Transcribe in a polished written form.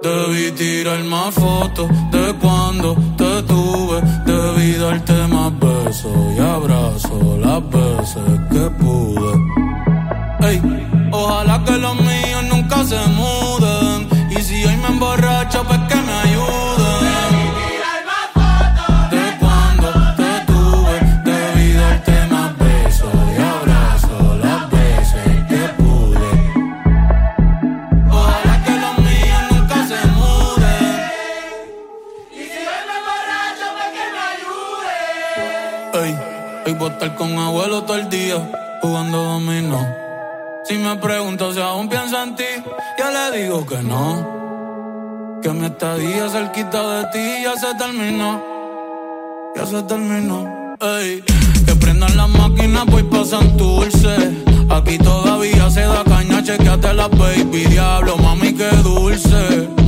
Debí tirar más fotos de cuando te tuve. Debí darte más besos y abrazos las veces que pude. Ey, ojalá que los míos nunca se muden. Y si hoy me emborracho, pues que me ayuden. Debí tirar más fotos de cuando te tuve. Debí darte más besos y abrazos las veces que pude. Ojalá que los míos nunca se muden. Y si hoy me emborracho, pues que me ayude. Ey, hoy voy a estar con abuelo todo el día jugando dominó. Si me pregunto si aún pienso en ti, yo le digo que no. Que mi estadía cerquita de ti ya se terminó. Ya se terminó. Ey, que prendan las máquinas, voy pa' Santurce. Aquí todavía se da caña, chequeate la baby, diablo, mami, qué dulce.